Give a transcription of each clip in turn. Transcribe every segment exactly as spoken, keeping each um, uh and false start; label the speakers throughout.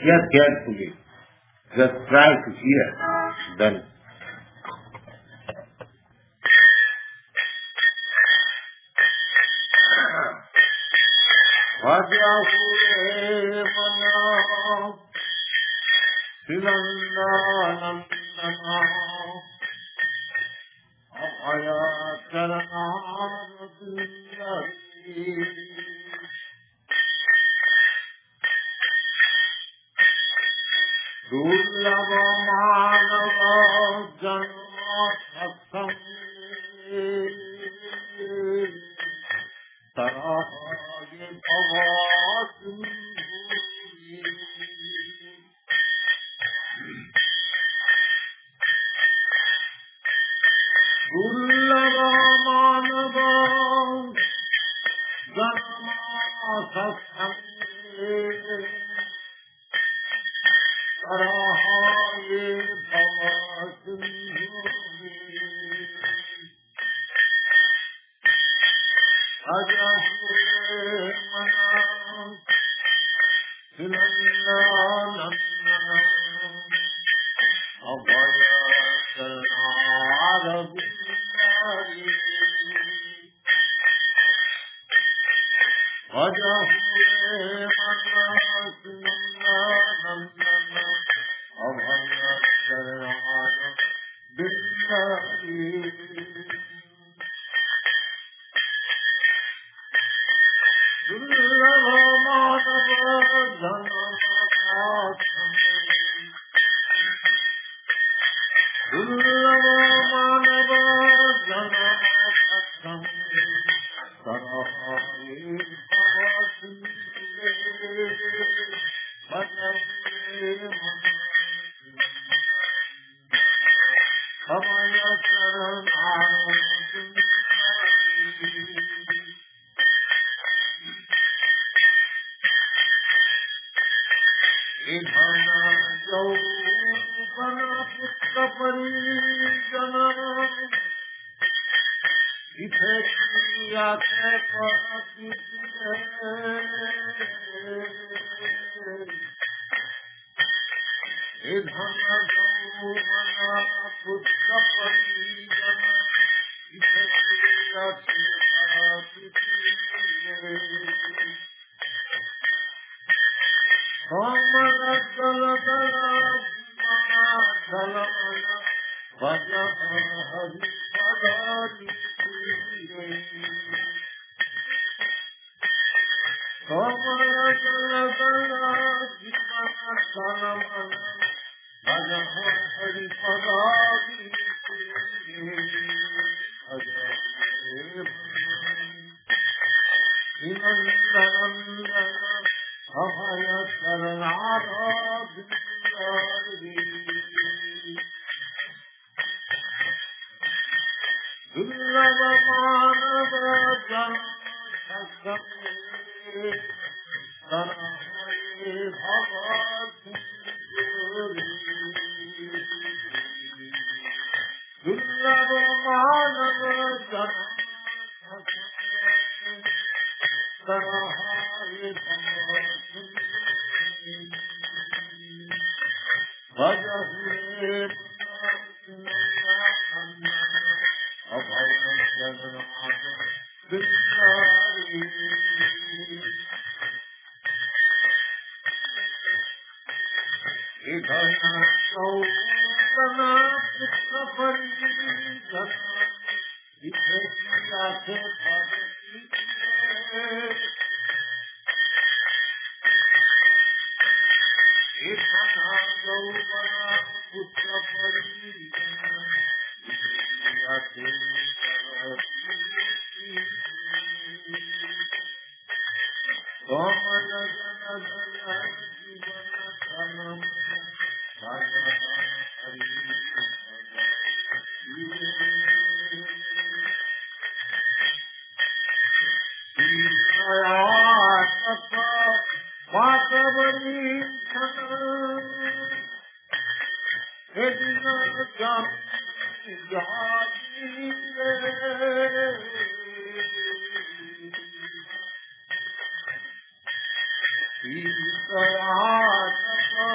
Speaker 1: Hear carefully. Just try to hear. Then. Vajahure mana Silandanandana Abhaya Charanarvindari Durlava Manava Janma Satsang Taraye Bhavasindhuri Durlava Manava Janma Satsang Taraye Bhavasindhuri Ajahure mana Silandanandana Abhaya Charanarvindari Ajahure mana Silandanandana Abhaya Charanarvindari Durlava Manava Janma Satsang Durlava Manava Janma Satsang Taraye Bhavasindhuri Bhajahure mana Abhaya Charanarvindari Idhana Jauvana Putra Parijana Ithe Kiyate Paratite Idhana Jauvana Putra Parijana Ithe Kiyate Paratite Kamala Dala Dala Jivana Dala Dala Vaja Hari Padari Puriye Kamala Dala Dala Jivana Dala Dala Vaja Hari Padari Puriye Aja Nilandanandana Abhaya Charanarvindari Durlava Manava Janma Satsang Taraye Bhavasindhuri Durlava Manava Janma Satsang Taraye Bhavasindhuri Vajahure Silandanandana Abhaya Charanarvindari Idhana Jauvana Putra Parijana Ithe Kiyate Paratite Idhana Jauvana Putra Parijana Ithe Kiyate Kamala Dala Dala Jivana Dala Vaja Hari Sita Matavani Chana Edina Jami Jani Sita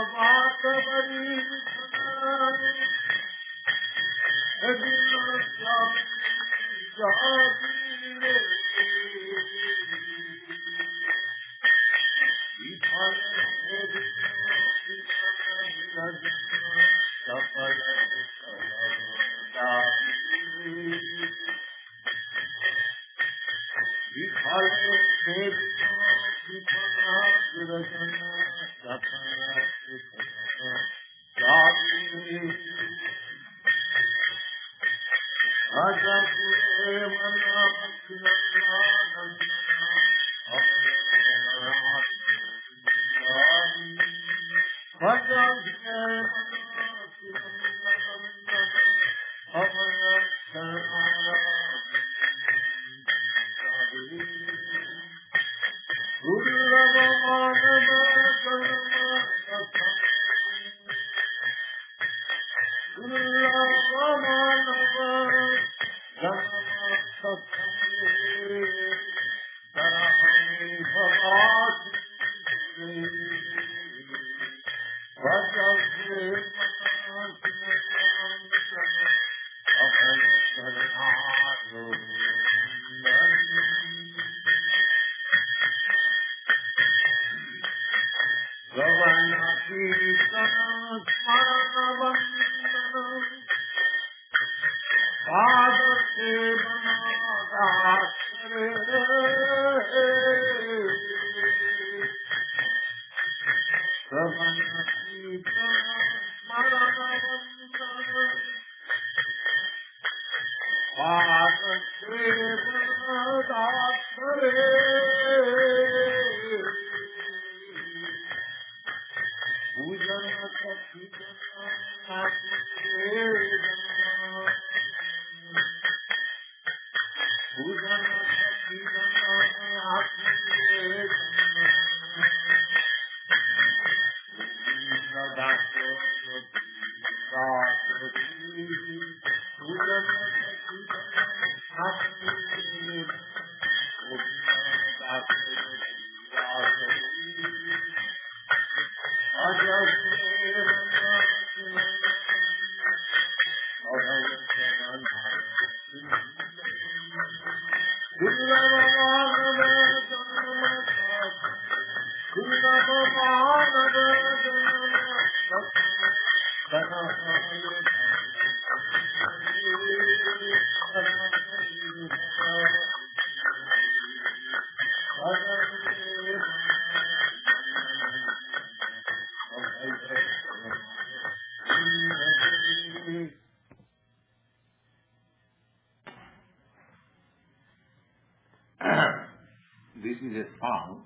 Speaker 1: This is a song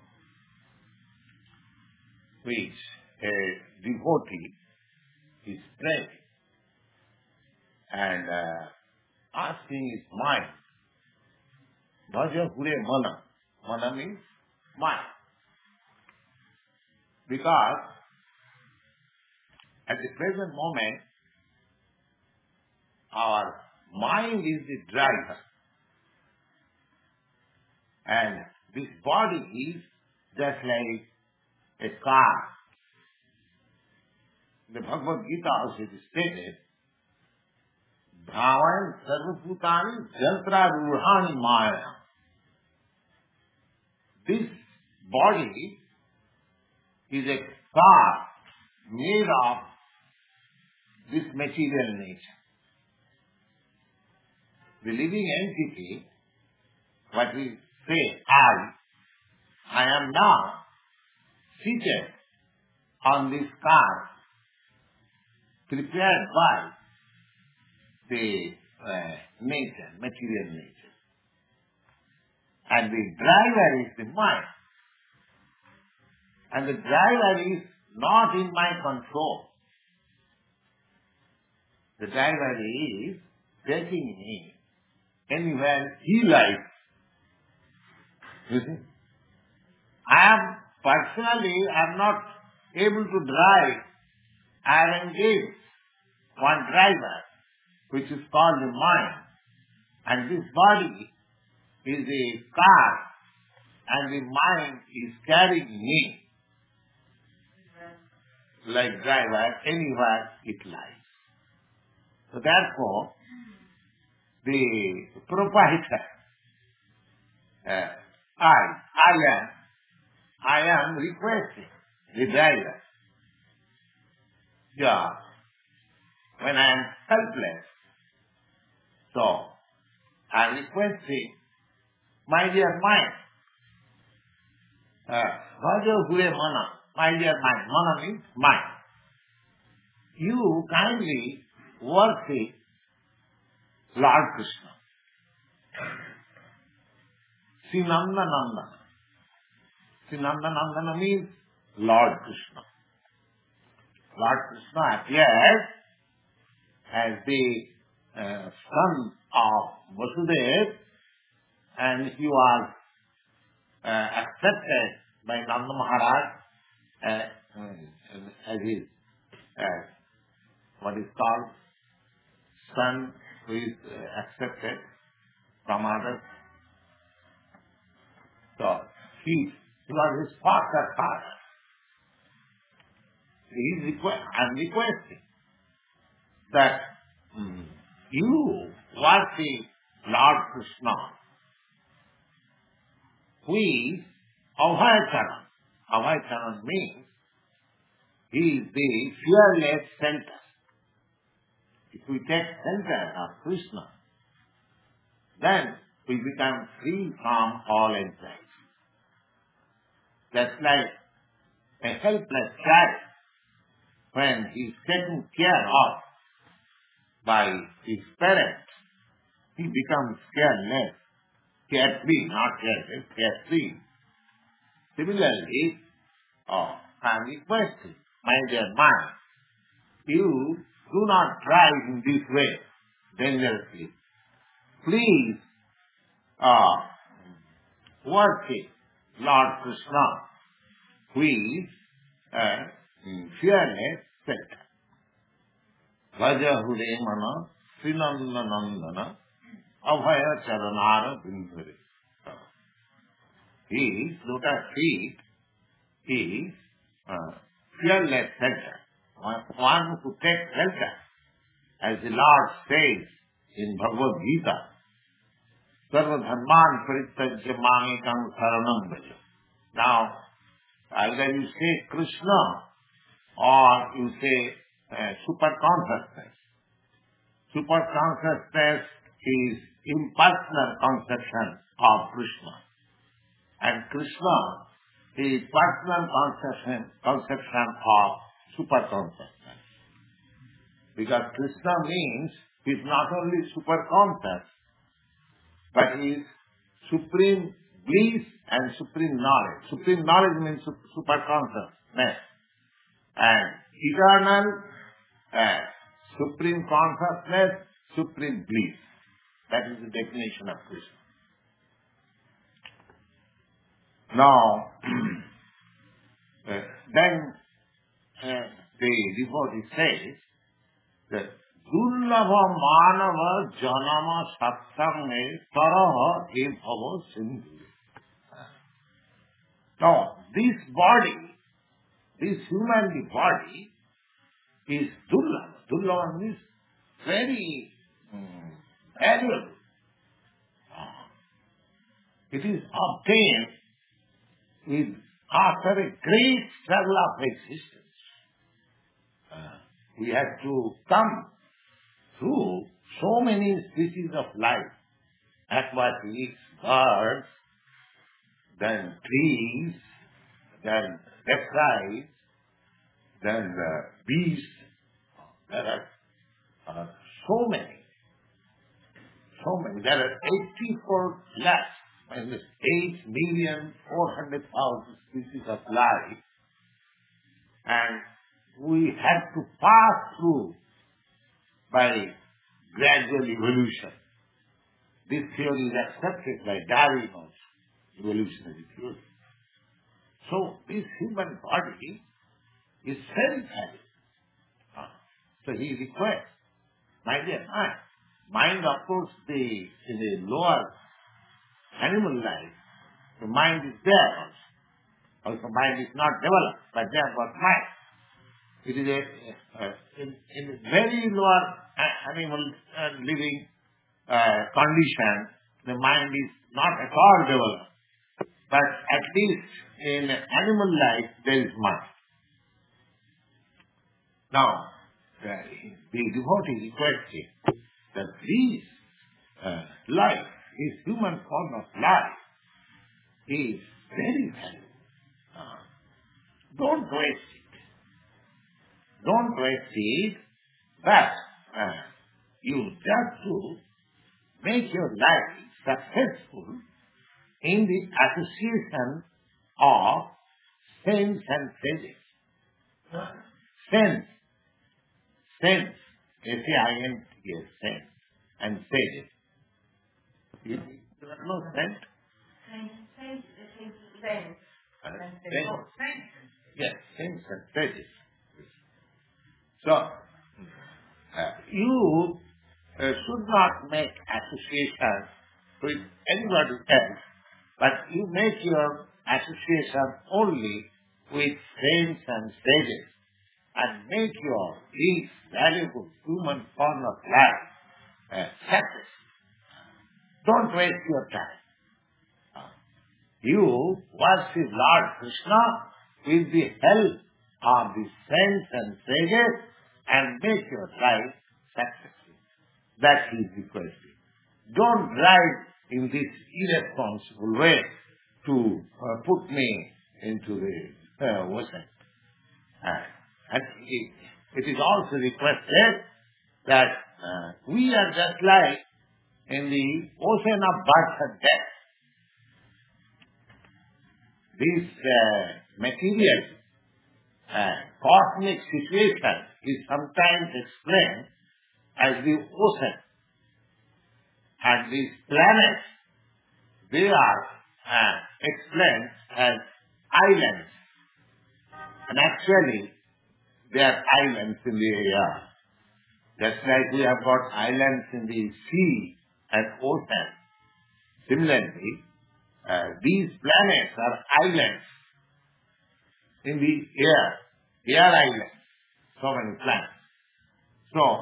Speaker 1: which a devotee is praying and uh, asking his mind, Bhaja Hure Mana. Mana means mind. Because at the present moment, our mind is the driver. And this body is just like a car. The Bhagavad Gita also is stated, Bhavan Sarvabhutani Jantra Ruhani Maya. This body is a car made of this material nature. The living entity, what we say, I, I am now seated on this car prepared by the uh, nature, material nature. And the driver is the mind. And the driver is not in my control. The driver is taking me anywhere he likes. You see? I am personally, I am not able to drive. I have engaged one driver, which is called the mind. And this body is a car, and the mind is carrying me like driver anywhere it likes. So therefore, the proprietor. Uh, I, I am, I am requesting the driver. Yeah, when I am helpless, so I am requesting, my dear mind, Bhaja Hure Mana, my dear mind, Mana means mind. You kindly worship Lord Krishna. Sri Nanda Nandana. Sri Nanda Nandana means Lord Krishna. Lord Krishna appears as the uh, son of Vasudeva, and he was uh, accepted by Nanda Maharaj uh, uh, as his, uh, what is called, son who is uh, accepted from others. So, he, he was his father, father. He is request, I am requesting that mm, you worship Lord Krishna, who is Abhayacharan. Abhayacharan means he is the fearless center. If we take center of Krishna, then we become free from all anxiety. That's like a helpless child when he is taken care of by his parents, he becomes careless, carefree, not careless, carefree. Similarly, oh, I am requesting, my dear mind, you do not drive in this way dangerously. Please uh, worship Lord Krishna, who is a fearless center. Bhaja Hure Mana, Sri Nanda Nandana, Abhaya Charanara Bindhare. His lotus feet is uh, fearless center. One who takes shelter, as the Lord says in Bhagavad Gita, Sarva Dharman Parityajya Mamekam Saranam Bhaja. Now, either you say Krishna or you say uh, super consciousness. Super consciousness is impersonal conception of Krishna. And Krishna is personal conception, conception of super consciousness. Because Krishna means he is not only super conscious, but he is supreme bliss and supreme knowledge. Supreme knowledge means super consciousness. And eternal, uh, supreme consciousness, supreme bliss. That is the definition of Krishna. Now, uh, then uh, the devotee says that Dullabha Manava Janama Satsange Taraha Ebhava Sindhu. Now, this body, this human body is Dullabha. Dullabha means very um, valuable. It is obtained with after a great struggle of existence. Uh, we had to come through so many species of life, aquatics, birds, then trees, then reptiles, then the beasts. There are uh, so many, so many. There are eighty-four lakhs. eight million four hundred thousand species of life, and we had to pass through by gradual evolution. This theory is accepted by Darwin also, evolutionary theory. So this human body is very valuable. So he requests, my dear mind, mind of course the in the lower animal life, the mind is there also. Also mind is not developed, but there was mind. It is a, uh, in, in very lower uh, animal uh, living, uh, condition, the mind is not at all developed. But at least in animal life, there is mind. Now, the, the devotee requested that this uh, life, this human form of life, is very valuable. Uh, don't waste it. Don't waste it, but uh, you just to make your life successful in the association of saints and sages. Uh, saints, saints, S A I N T S, saints, and sages. You you know saint?
Speaker 2: Saint, saint, saint, saint.
Speaker 1: Uh,
Speaker 2: And
Speaker 1: saint.
Speaker 2: saint. Oh, saint.
Speaker 1: Yes, saints and sages. So, uh, you uh, should not make association with anybody else, but you make your association only with saints and sages, and make your least valuable human form of life uh, success. Don't waste your time. Uh, You worship Lord Krishna with the help of the saints and sages and make your life successful. That is requested. Don't drive in this irresponsible way to uh, put me into the uh, ocean. Uh, and it, it is also requested that uh, we are just like in the ocean of birth and death. This uh, material uh, cosmic situation is sometimes explained as the ocean. And these planets, they are uh, explained as islands. And actually, they are islands in the air. Just like we have got islands in the sea and ocean. Similarly, uh, these planets are islands in the air. Air islands. So many planets. So,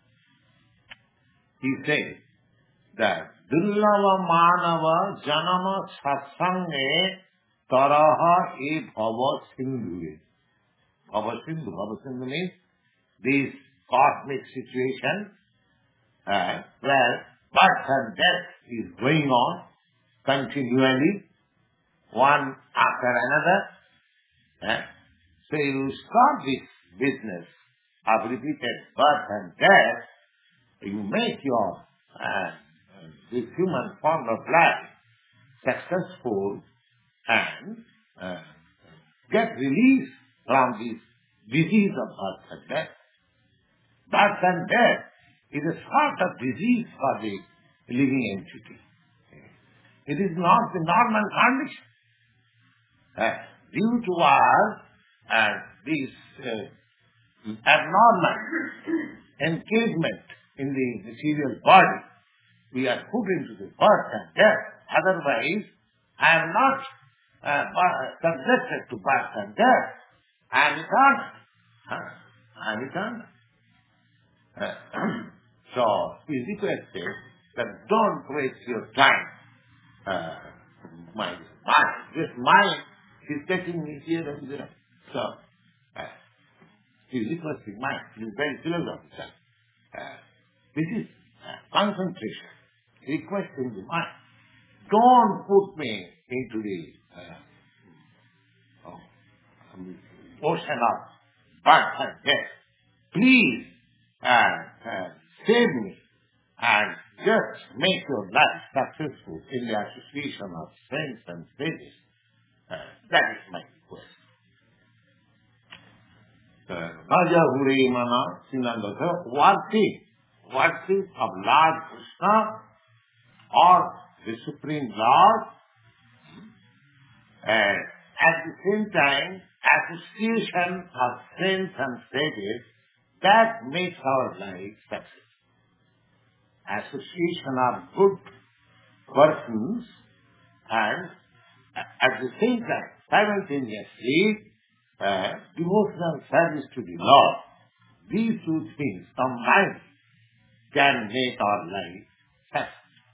Speaker 1: he says that Dullava Manava Janama Satsange Taraha E Bhava Sindhu. Bhava Sindhu. Bhava Sindhu means this cosmic situation uh, where birth and death is going on continually, one after another. Uh, so you stop this business of repeated birth and death, you make your uh, this human form of life successful and uh, get release from this disease of birth and death. Birth and death is a sort of disease for the living entity. It is not the normal condition. Uh, due to our uh, this uh, abnormal engagement in the material body, we are put into the birth and death. Otherwise, I am not uh, subjected to birth and death. I am eternal. Huh? I am eternal. Uh, so, he requested that don't waste your time. Uh, my mind, this mind is taking me here and there. So, uh, he requested mind. He is very philosophical. Uh, this is uh, concentration. Requesting the mind. Don't put me into the uh, oh, um, ocean of birth and death. Please uh, uh, save me and just make your life successful in the association of saints and sages. Uh, that is my request. Raja Huri Mana Sinandasa, worthy, worthy of Lord Krishna or the Supreme Lord, and at the same time, association of saints and sages, that makes our life successful. Association of good persons and at the same time, simultaneously, uh, devotional service to the Lord. These two things combined can make our life Yes.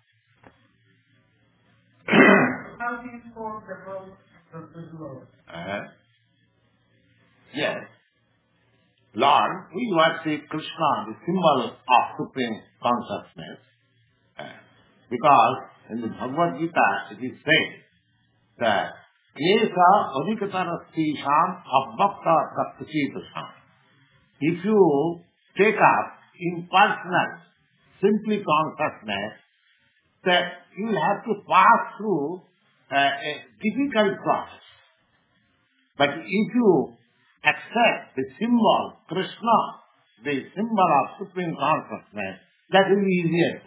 Speaker 2: How do you form the role of the Lord?
Speaker 1: Uh, yes. Lord, we worship Krishna, the symbol of supreme consciousness. Uh, because in the Bhagavad Gita it is said that Yesa adhikatarastisham abbakta praktichitasam. If you take up impersonal, simply consciousness, that you will have to pass through uh, a difficult process. But if you accept the symbol, Krishna, the symbol of supreme consciousness, that will be easier.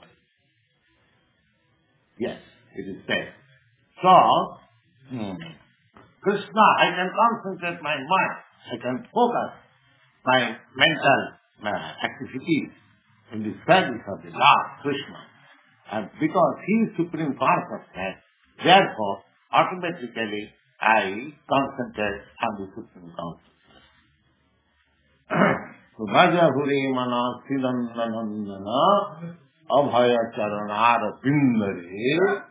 Speaker 1: Yes, it is said. So, hmm, Krishna, I can concentrate my mind, I can focus my mental uh, activities in the service of the Lord Krishna. And because He is supreme consciousness, therefore, automatically I concentrate on the supreme consciousness. So, Bhaja Hure Mana Sidandanandana Abhaya Charanara Pindare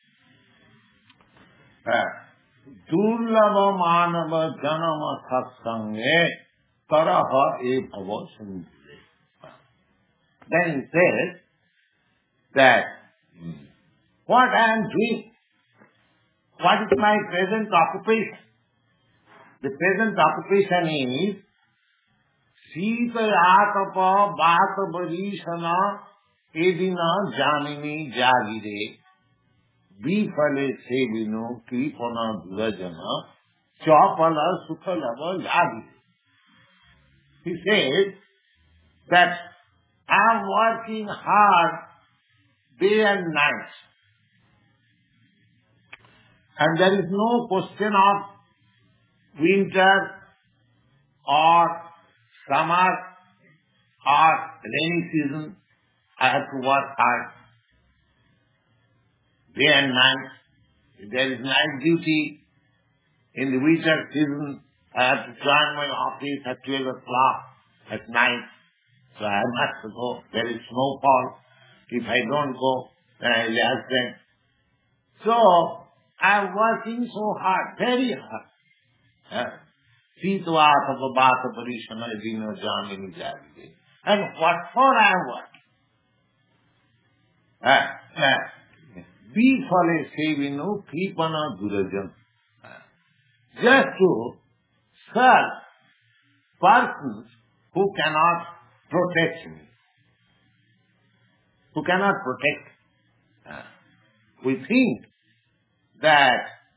Speaker 1: Durlava Manava Janama Satsange Taraha E Bhava Sindhire. Then he says that what I am doing, what is my present occupation? The present occupation is Sitayatapa Bhatabarishana Edina Janini Jagire Bifale Sevino Kripana Dhurajana Chapala Sukhalava Yagire. He says that I am working hard day and night. And there is no question of winter or summer or rainy season. I have to work hard day and night. If there is night duty in the winter season, I have to join my office at twelve o'clock at night. So I must go. There is snowfall. If I don't go, then I will ask them. So I am working so hard, very hard. Sitavata Bhata Parishana Dino Janini Jagire. And what for I am working? Bifale Sevino Kripana Dhurajan. Just to serve persons who cannot protect me. Who cannot protect. We think that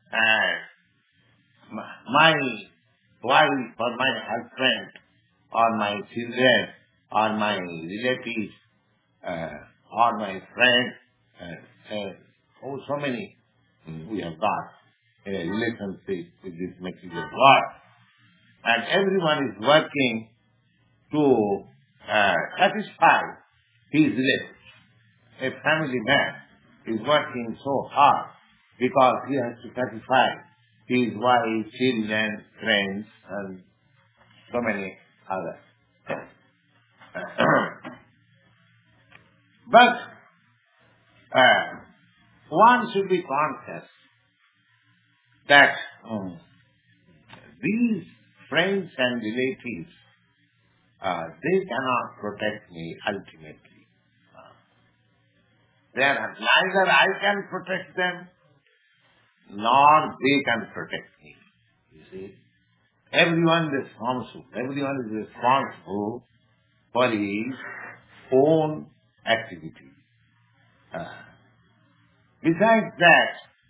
Speaker 1: uh, my wife or my husband or my children or my relatives uh, or my friends, uh, uh, oh so many mm, we have got a relationship with this material world. And everyone is working to uh, satisfy his relatives. A family man is working so hard because he has to satisfy his wife, children, friends, and so many others. But uh, one should be conscious that um, these friends and relatives, uh, they cannot protect me ultimately. Uh, they are, neither I can protect them, nor they can protect me. You see, everyone is responsible. Everyone is responsible for his own activity. Uh, besides that,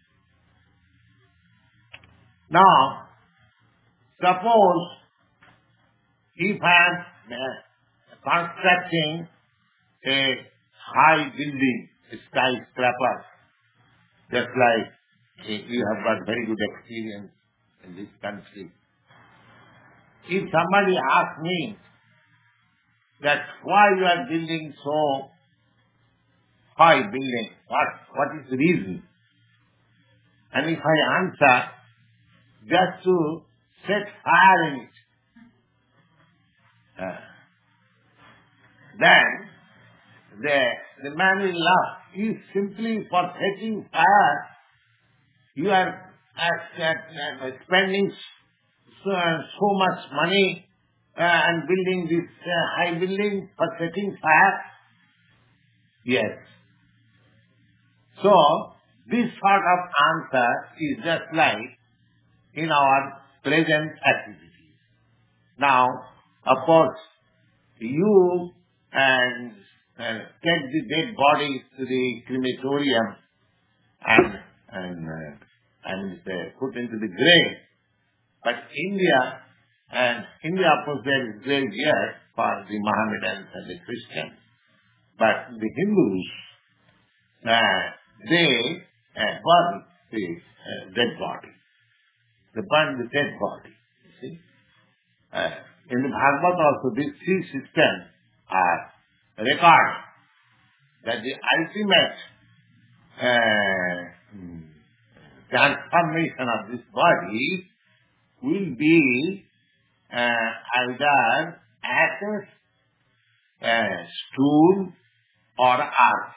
Speaker 1: now, suppose if I am uh, constructing a high building, a skyscraper, just like you have got very good experience in this country. If somebody asks me that why you are building so high building, what what is the reason? And if I answer just to set fire in it, uh, then the, the man in love is simply for setting fire. You are uh, uh, spending so, so much money uh, and building this uh, high building for setting fire. Yes. So, this sort of answer is just like in our present activities. Now, of course, you and uh, take the dead body to the crematorium and and uh, and uh, put into the grave. But India and India, of course, there is grave here for the Mohammedans and the Christians. But the Hindus, uh, they uh, burn the uh, dead body. They burn the dead body. You see, uh, in the Bhagavad also, these three systems are recorded that the ultimate uh, transformation of this body will be uh, either ashes, uh, stool, or earth.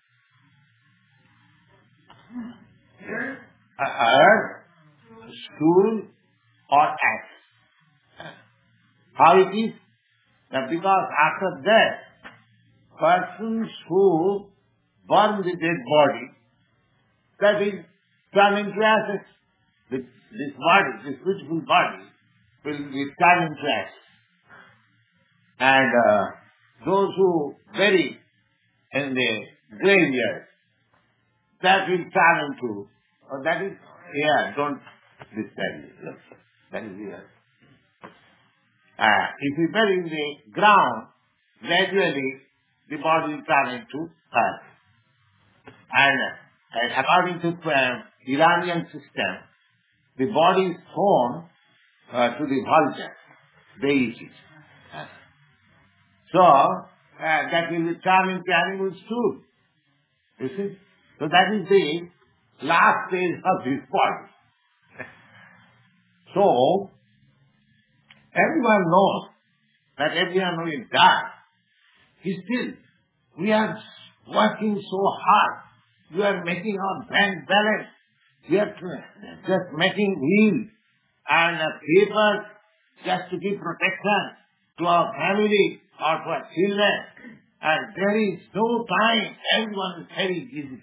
Speaker 1: Uh, earth, stool, or ash. How it is? That because after death, persons who burn the dead body, that is turn into ashes. This, this body, this beautiful body, will be turned into ashes. And uh, those who bury in the graveyard, that will turn into, or that is, yeah, don't disturb me. That is here. Uh, if you bury in the ground, gradually the body will turn into earth. And uh, according to uh, Iranian system, the body is thrown uh, to the vulture. They eat it. Uh, so, uh, that will turn into animals too. You see? So that is the last stage of this body. So, everyone knows that everyone will die. Still, we are working so hard. We are making our bank balance. We are just making wheels and uh, papers just to give protection to our family or to our children. And there is no time. Everyone is very busy.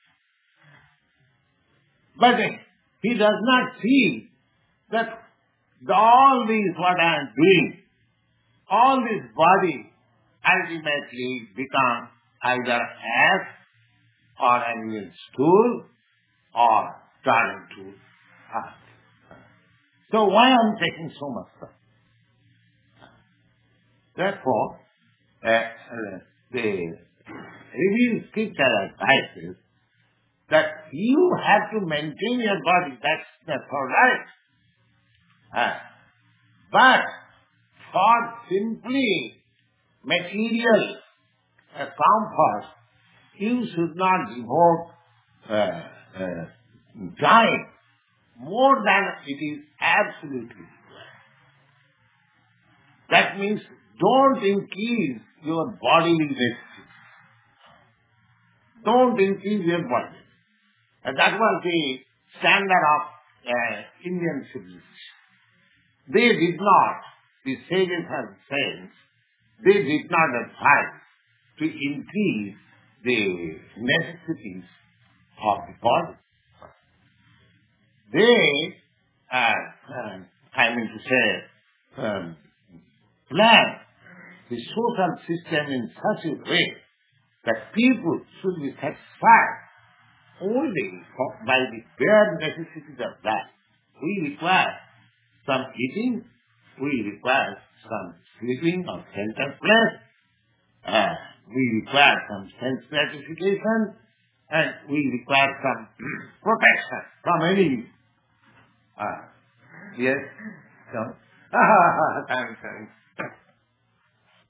Speaker 1: But he does not see that the, all these what I am doing, all this body ultimately become either ash or animal stool or turn into earth. So why am I taking so much time? Therefore, uh, uh, the revealed scripture advises that you have to maintain your body. That's, that's all right. Uh, but for simply material uh, comfort, you should not devote uh, uh, time more than it is absolutely required. That means don't increase your bodily necessities. Don't increase your body. And that was the standard of uh, Indian civilization. They did not, the sages and saints, they did not advise to increase the necessities of the body. They, uh, uh, I mean to say, um, plan the social system in such a way that people should be satisfied only by the bare necessities of life. We require some eating, we require some sleeping or shelter place, uh, we require some sense gratification, and we require some protection from enemies. Uh, yes? So, thanks, thanks.